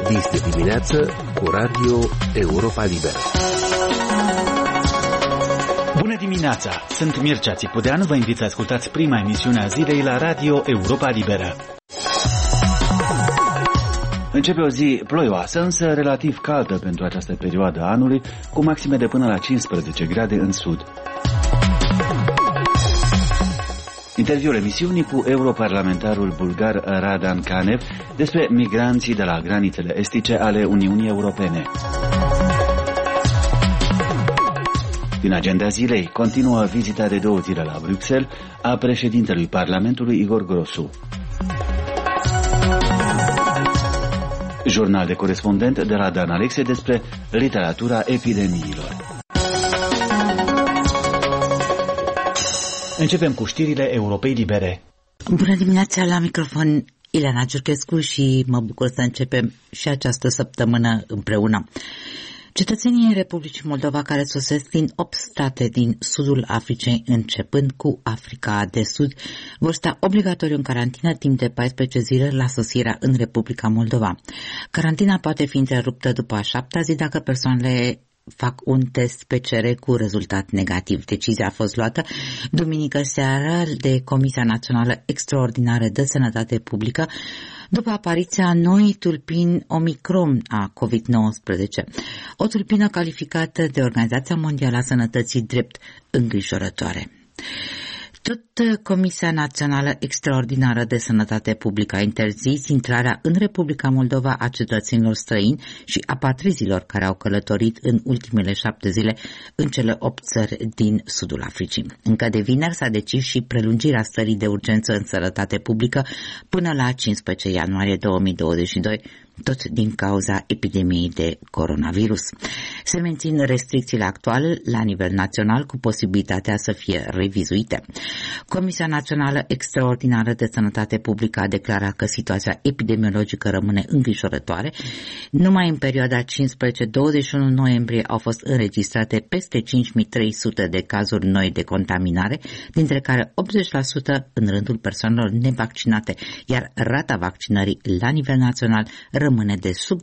Vis de dimineață cu Radio Europa Liberă. Bună dimineața! Sunt Mircea Țipudeanu, vă invit să ascultați prima emisiune a zilei la Radio Europa Liberă. Începe o zi ploioasă, însă relativ caldă pentru această perioadă a anului, cu maxime de până la 15 grade în sud. Interviul emisiunii cu europarlamentarul bulgar Radan Canev despre migranții de la granițele estice ale Uniunii Europene. Din agenda zilei, continuă vizita de 2 zile la Bruxelles a președintelui Parlamentului Igor Grosu. Jurnal de corespondent de la Dan Alexe despre literatura epidemiilor. Începem cu știrile Europei Libere. Bună dimineața, la microfon Ileana Giurchescu și mă bucur să începem și această săptămână împreună. Cetățenii Republicii Moldova care sosesc din 8 state din sudul Africei, începând cu Africa de Sud, vor sta obligatoriu în carantină timp de 14 zile la sosirea în Republica Moldova. Carantina poate fi întreruptă după a 7-a zi dacă persoanele fac un test PCR cu rezultat negativ. Decizia a fost luată duminică seara de Comisia Națională Extraordinară de Sănătate Publică după apariția noii tulpini Omicron a COVID-19, o tulpină calificată de Organizația Mondială a Sănătății drept îngrijorătoare. Tot Comisia Națională Extraordinară de Sănătate Publică a interzis intrarea în Republica Moldova a cetățenilor străini și apatrizilor care au călătorit în ultimele 7 zile în cele 8 țări din sudul Africii. Încă de vineri s-a decis și prelungirea stării de urgență în sănătate publică până la 15 ianuarie 2022, tot din cauza epidemiei de coronavirus. Se mențin restricțiile actuale la nivel național cu posibilitatea să fie revizuite. Comisia Națională Extraordinară de Sănătate Publică a declarat că situația epidemiologică rămâne îngrijorătoare. Numai în perioada 15-21 noiembrie au fost înregistrate peste 5300 de cazuri noi de contaminare, dintre care 80% în rândul persoanelor nevaccinate, iar rata vaccinării la nivel național rămâne de sub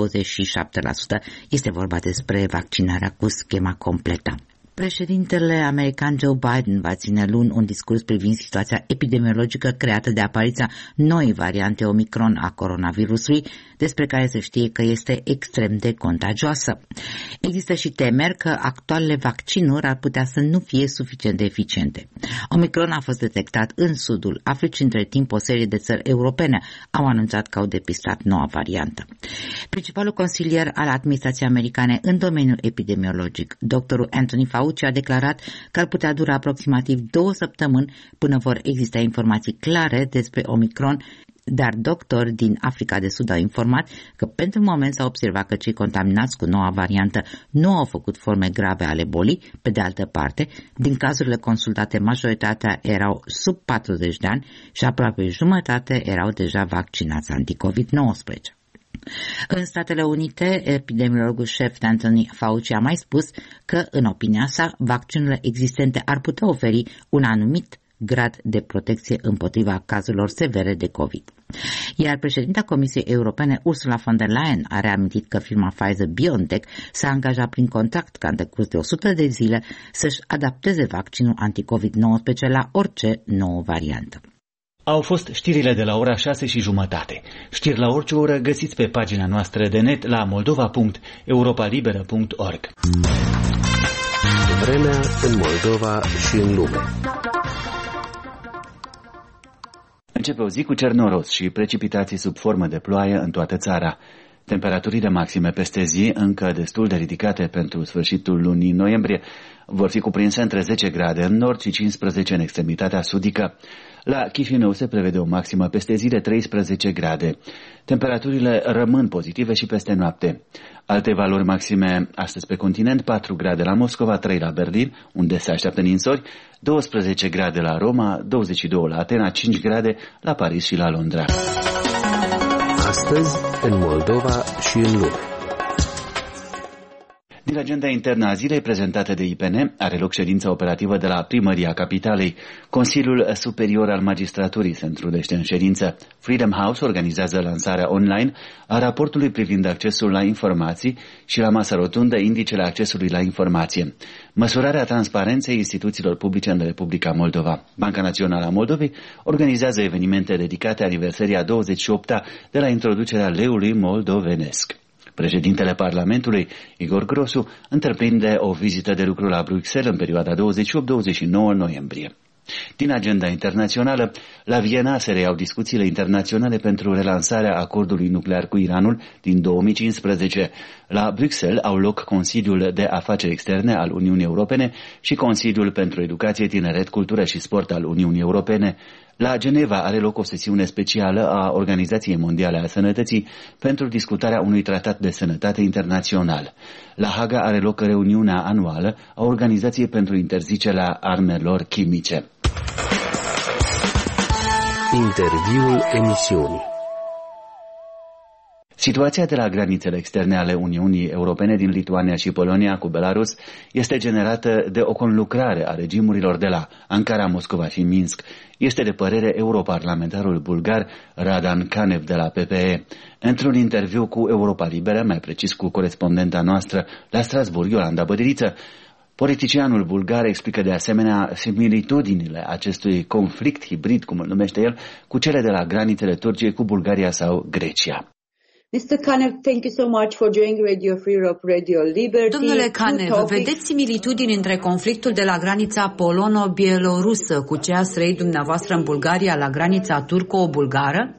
27%. Este vorba despre vaccinarea cu schema completă. Președintele american Joe Biden va ține luni un discurs privind situația epidemiologică creată de apariția noii variante Omicron a coronavirusului, despre care se știe că este extrem de contagioasă. Există și temeri că actualele vaccinuri ar putea să nu fie suficient de eficiente. Omicron a fost detectat în sudul Africii, între timp o serie de țări europene au anunțat că au depistat noua variantă. Principalul consilier al administrației americane în domeniul epidemiologic, doctorul Anthony Fauci, a declarat că ar putea dura aproximativ 2 săptămâni până vor exista informații clare despre Omicron, dar doctori din Africa de Sud au informat că pentru moment s-a observat că cei contaminați cu noua variantă nu au făcut forme grave ale bolii. Pe de altă parte, din cazurile consultate, majoritatea erau sub 40 de ani și aproape jumătate erau deja vaccinați anti-COVID-19. În Statele Unite, epidemiologul șef Anthony Fauci a mai spus că, în opinia sa, vaccinurile existente ar putea oferi un anumit grad de protecție împotriva cazurilor severe de COVID. Iar președinta Comisiei Europene, Ursula von der Leyen, a reamintit că firma Pfizer-BioNTech s-a angajat prin contract ca în decurs de 100 de zile să-și adapteze vaccinul anti-COVID-19 la orice nouă variantă. Au fost știrile de la ora 6:30. Știri la orice oră găsiți pe pagina noastră de net la moldova.europalibera.org. Vremea în Moldova și în lume. Începe o zi cu cer noros și precipitații sub formă de ploaie în toată țara. Temperaturile maxime peste zi, încă destul de ridicate pentru sfârșitul lunii noiembrie, vor fi cuprinse între 10 grade în nord și 15 în extremitatea sudică. La Chișinău se prevede o maximă peste zi de 13 grade. Temperaturile rămân pozitive și peste noapte. Alte valori maxime astăzi pe continent: 4 grade la Moscova, 3 la Berlin, unde se așteaptă ninsori, 12 grade la Roma, 22 la Atena, 5 grade la Paris și la Londra. Astăzi, în Moldova și în lume. Din agenda internă a zilei prezentată de IPN are loc ședința operativă de la Primăria Capitalei. Consiliul Superior al Magistraturii se întrunește în ședință. Freedom House organizează lansarea online a raportului privind accesul la informații și la masă rotundă indicele accesului la informație. Măsurarea transparenței instituțiilor publice în Republica Moldova. Banca Națională a Moldovei organizează evenimente dedicate aniversării a 28-a de la introducerea leului moldovenesc. Președintele Parlamentului, Igor Grosu, întreprinde o vizită de lucru la Bruxelles în perioada 28-29 noiembrie. Din agenda internațională, la Viena se reiau discuțiile internaționale pentru relansarea acordului nuclear cu Iranul din 2015. La Bruxelles au loc Consiliul de Afaceri Externe al Uniunii Europene și Consiliul pentru Educație, Tineret, Cultură și Sport al Uniunii Europene. La Geneva are loc o sesiune specială a Organizației Mondiale a Sănătății pentru discutarea unui tratat de sănătate internațional. La Haga are loc reuniunea anuală a Organizației pentru interzicerea armelor chimice. Interviul emisiunii. Situația de la granițele externe ale Uniunii Europene din Lituania și Polonia cu Belarus este generată de o conlucrare a regimurilor de la Ankara, Moscova și Minsk. Este de părere europarlamentarul bulgar Radan Kanev de la PPE. Într-un interviu cu Europa Liberă, mai precis cu corespondenta noastră la Strasbourg, Iolanda Bădiriță, politicianul bulgar explică de asemenea similitudinile acestui conflict hibrid, cum îl numește el, cu cele de la granițele Turciei cu Bulgaria sau Grecia. Mr. Kanev, thank you so much for joining Radio Free Europe, Radio Liberty. Domnule Kanev, vedeți similitudini între conflictul de la granița polono-bielorusă cu ce ați trăit dumneavoastră în Bulgaria la granița turco-bulgară?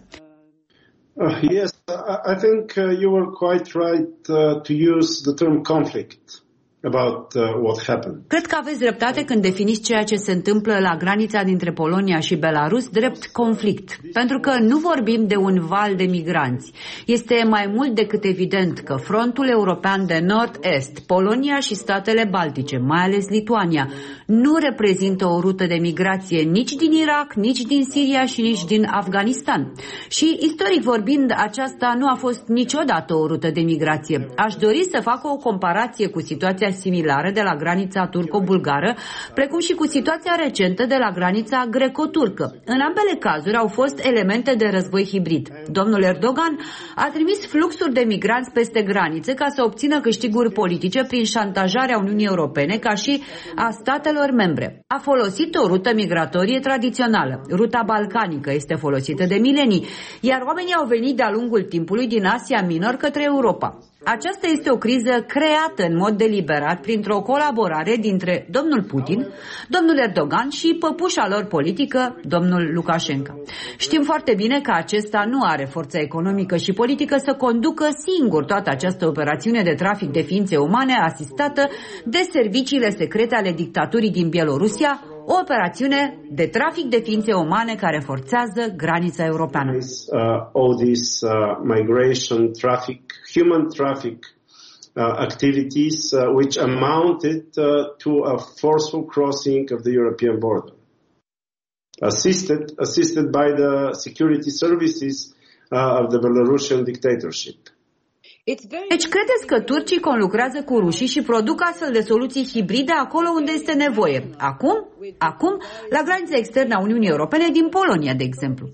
Yes, I think you were quite right to use the term conflict about what happened. Cred că aveți dreptate când definiți ceea ce se întâmplă la granița dintre Polonia și Belarus drept conflict, pentru că nu vorbim de un val de migranți. Este mai mult decât evident că frontul european de nord-est, Polonia și statele baltice, mai ales Lituania, nu reprezintă o rută de migrație nici din Irak, nici din Siria și nici din Afganistan. Și istoric vorbind, aceasta nu a fost niciodată o rută de migrație. Aș dori să fac o comparație cu situația similară de la granița turco-bulgară, precum și cu situația recentă de la granița greco-turcă. În ambele cazuri au fost elemente de război hibrid. Domnul Erdogan a trimis fluxuri de migranți peste granițe ca să obțină câștiguri politice prin șantajarea Uniunii Europene ca și a statelor membre. A folosit o rută migratorie tradițională. Ruta balcanică este folosită de milenii, iar oamenii au venit de-a lungul timpului din Asia Minor către Europa. Aceasta este o criză creată în mod deliberat printr-o colaborare dintre domnul Putin, domnul Erdogan și păpușa lor politică, domnul Lukashenko. Știm foarte bine că acesta nu are forța economică și politică să conducă singur toată această operațiune de trafic de ființe umane asistată de serviciile secrete ale dictaturii din Bielorusia, o operațiune de trafic de ființe umane care forțează granița europeană. All this migration, traffic, human traffic activities which amounted to a forceful crossing of the European border, assisted by the security services of the Belarusian dictatorship. Deci credeți că turcii conlucrează cu rușii și produc astfel de soluții hibride acolo unde este nevoie? Acum, la granița externă a Uniunii Europene din Polonia, de exemplu.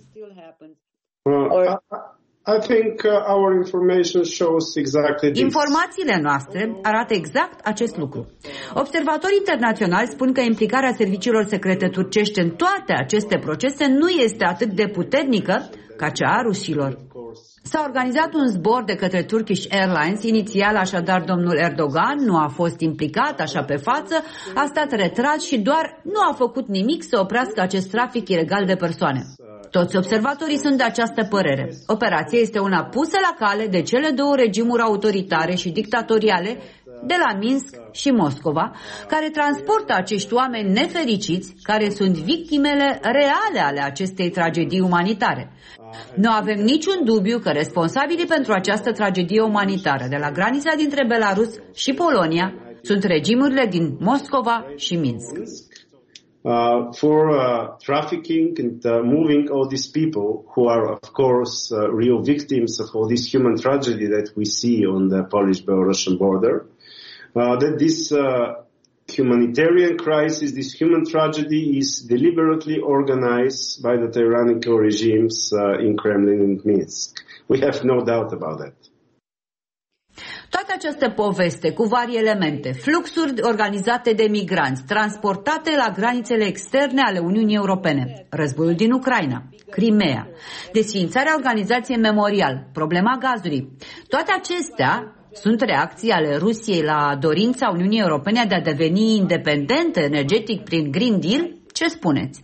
I think our information shows exactly this. Informațiile noastre arată exact acest lucru. Observatorii internaționali spun că implicarea serviciilor secrete turcești în toate aceste procese nu este atât de puternică ca cea a rușilor. S-a organizat un zbor de către Turkish Airlines, inițial așadar domnul Erdogan nu a fost implicat așa pe față, a stat retras și doar nu a făcut nimic să oprească acest trafic ilegal de persoane. Toți observatorii sunt de această părere. Operația este una pusă la cale de cele două regimuri autoritare și dictatoriale de la Minsk și Moscova, care transportă acești oameni nefericiți, care sunt victimele reale ale acestei tragedii umanitare. Nu avem niciun dubiu că responsabilii pentru această tragedie umanitară de la granița dintre Belarus și Polonia sunt regimurile din Moscova și Minsk. For trafficking and moving all these people who are, of course, real victims of all this human tragedy that we see on the Polish-Belarusian border. that this humanitarian crisis, this human tragedy is deliberately organized by the tyrannical regimes in Kremlin and Minsk. We have no doubt about that. Toată această poveste cu vari elemente, fluxuri organizate de migranți, transportate la granițele externe ale Uniunii Europene, războiul din Ucraina, Crimea, desființarea organizației Memorial, problema gazului, toate acestea sunt reacții ale Rusiei la dorința Uniunii Europene de a deveni independentă energetic prin Green Deal? Ce spuneți?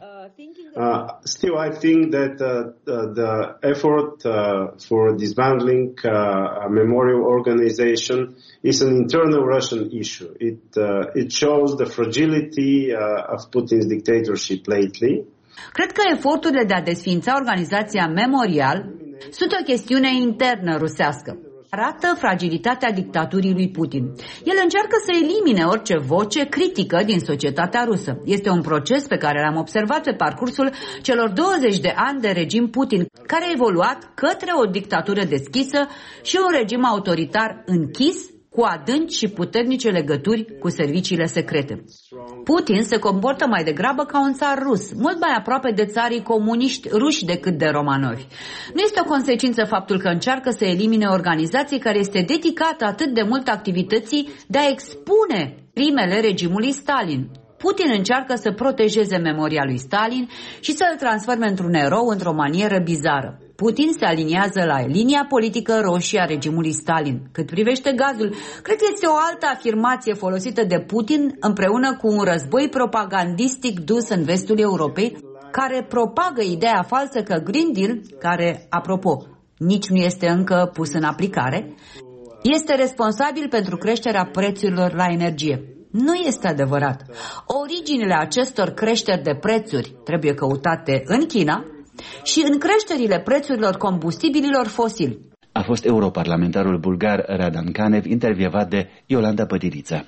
Still, I think that the effort for dismantling a memorial organization is an internal Russian issue. It shows the fragility of Putin's dictatorship lately. Cred că eforturile de a desființa organizația Memorial sunt o chestiune internă rusească. Arată fragilitatea dictaturii lui Putin. El încearcă să elimine orice voce critică din societatea rusă. Este un proces pe care l-am observat pe parcursul celor 20 de ani de regim Putin, care a evoluat către o dictatură deschisă și un regim autoritar închis, cu adânci și puternice legături cu serviciile secrete. Putin se comportă mai degrabă ca un țar rus, mult mai aproape de țarii comuniști ruși decât de romanovi. Nu este o consecință faptul că încearcă să elimine o organizație care este dedicată atât de mult activității de a expune crimele regimului Stalin. Putin încearcă să protejeze memoria lui Stalin și să îl transforme într-un erou într-o manieră bizară. Putin se aliniază la linia politică roșie a regimului Stalin. Cât privește gazul, cred că este o altă afirmație folosită de Putin împreună cu un război propagandistic dus în vestul Europei, care propagă ideea falsă că Green Deal, care, apropo, nici nu este încă pus în aplicare, este responsabil pentru creșterea prețurilor la energie. Nu este adevărat. Originile acestor creșteri de prețuri trebuie căutate în China și în creșterile prețurilor combustibililor fosili. A fost europarlamentarul bulgar Radan Canev, intervievat de Iolanda Pătirița.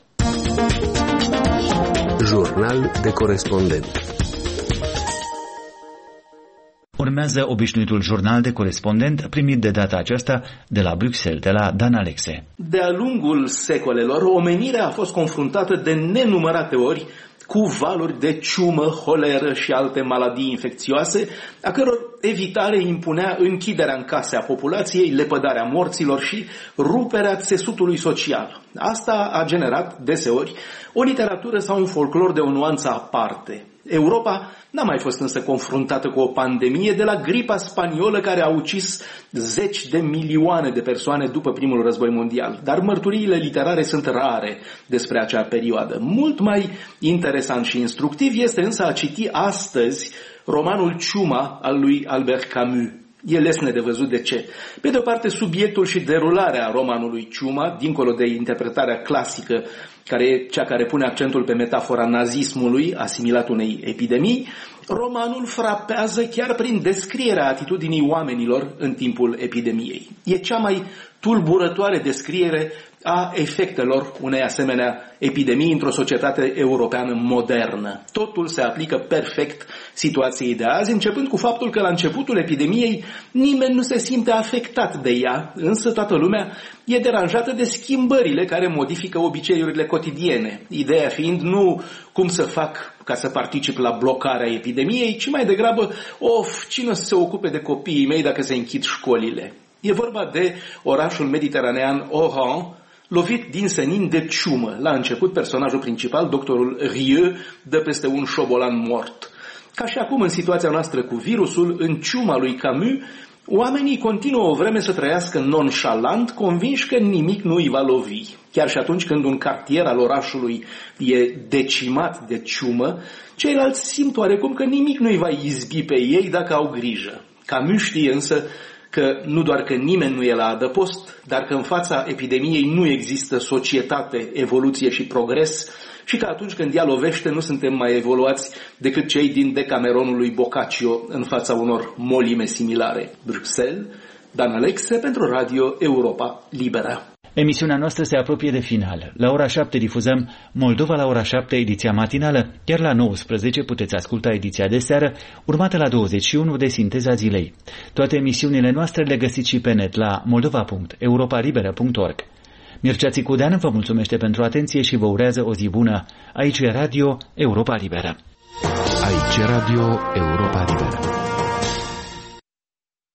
Jurnal de corespondent. Urmează obișnuitul jurnal de corespondent, primit de data aceasta de la Bruxelles, de la Dan Alexe. De-a lungul secolelor, omenirea a fost confruntată de nenumărate ori cu valuri de ciumă, holeră și alte maladii infecțioase, a căror evitare impunea închiderea în case a populației, lepădarea morților și ruperea țesutului social. Asta a generat, deseori, o literatură sau un folclor de o nuanță aparte. Europa n-a mai fost însă confruntată cu o pandemie de la gripa spaniolă care a ucis 10 de milioane de persoane după primul război mondial. Dar mărturiile literare sunt rare despre acea perioadă. Mult mai interesant și instructiv este însă a citi astăzi romanul Ciuma al lui Albert Camus. E lesne de văzut de ce. Pe de o parte, subiectul și derularea romanului Ciuma, dincolo de interpretarea clasică, care e cea care pune accentul pe metafora nazismului, asimilat unei epidemii, romanul frapează chiar prin descrierea atitudinii oamenilor în timpul epidemiei. E cea mai tulburătoare descriere a efectelor unei asemenea epidemii într-o societate europeană modernă. Totul se aplică perfect situației de azi, începând cu faptul că la începutul epidemiei nimeni nu se simte afectat de ea, însă toată lumea e deranjată de schimbările care modifică obiceiurile cotidiene. Ideea fiind nu cum să fac ca să particip la blocarea epidemiei, ci mai degrabă, cine o să se ocupe de copiii mei dacă se închid școlile? E vorba de orașul mediteranean Oran, lovit din senin de ciumă. La început, personajul principal, doctorul Rieu, dă peste un șobolan mort. Ca și acum, în situația noastră cu virusul, în ciuma lui Camus, oamenii continuă o vreme să trăiască nonșalant, convinși că nimic nu îi va lovi. Chiar și atunci când un cartier al orașului e decimat de ciumă, ceilalți simt oarecum că nimic nu îi va izbi pe ei dacă au grijă. Camus știe însă că nu doar că nimeni nu e la adăpost, dar că în fața epidemiei nu există societate, evoluție și progres și că atunci când ea lovește nu suntem mai evoluați decât cei din Decameronul lui Boccaccio în fața unor molime similare. Bruxelles, Dan Alexe pentru Radio Europa Liberă. Emisiunea noastră se apropie de final. La ora 7 difuzăm Moldova la ora 7, ediția matinală, iar la 19 puteți asculta ediția de seară, urmată la 21 de Sinteza zilei. Toate emisiunile noastre le găsiți și pe net la moldova.europalibera.org. Mircea Țicudean vă mulțumește pentru atenție și vă urează o zi bună. Aici e Radio Europa Liberă. Aici e Radio Europa Liberă.